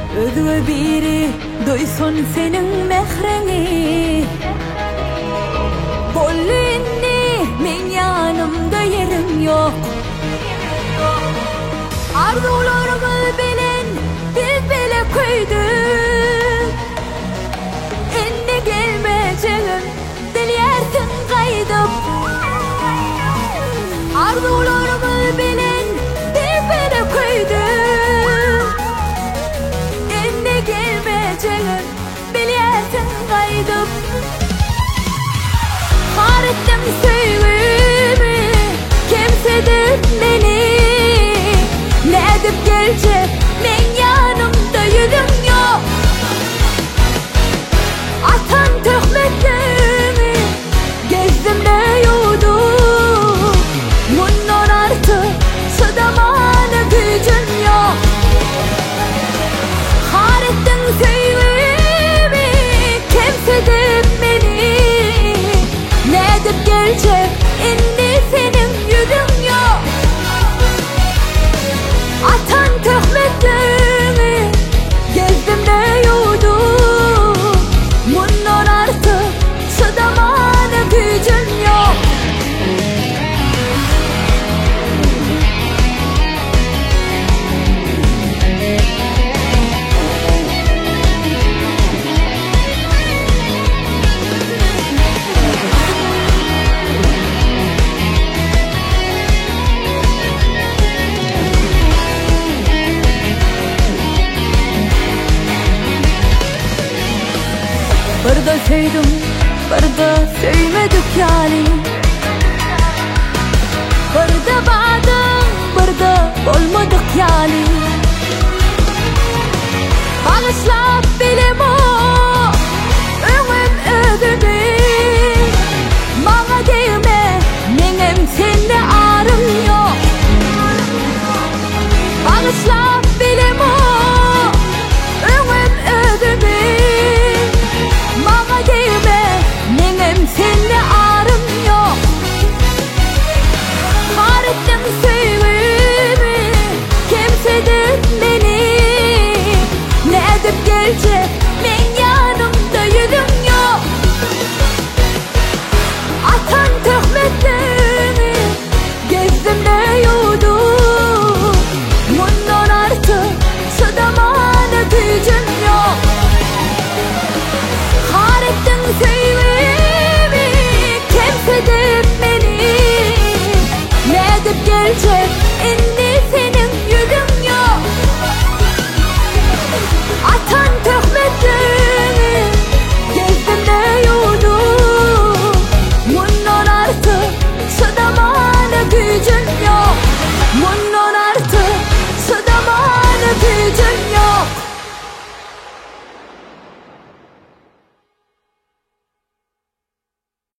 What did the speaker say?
Özüne biri duysun senin mehrini. Bollinni men yanımda yerim yok. Arzularımız bilen biz bile koyduk. Enne gelmeyeceğim diliyersin kaydıp. Arzularımız bilen biz bile koyduk. Enne gelmeyeceğim diliyersin kaydıp. Harettim sevgimi kimsedir beni. Ne edip gelecek men yanımda yüzüm yok. Atan töhmetlerimi gezdim de yudum. Bundan artık şadamana gücüm yok. Harettin sevgimi kimsedir beni. Ne edip gelecek indi senin yüzün yok. Atan töhmetlerimi gezdim de yudum. Bundan artık şadamana gücüm yok. Burada sevdim, burada sevmedik yani. Burada bağdım, burada olmadık yani. Bağışlap bilim o, ömüm ödümü. Bana değme, benim sende ağrım yok. Bağışlap bilim o, ömüm ödümü. Bana değme, benim seninle ağrım yok. Harettim sevgimi kimsedir beni. Ne edip gelecek men yanımda yüzüm yok. Atan töhmetlerimi gezdim de yudum. Bundan artık şadamana gücüm yok. Harettin sevgimi kimsedir beni. Ne edip gelecek indi seni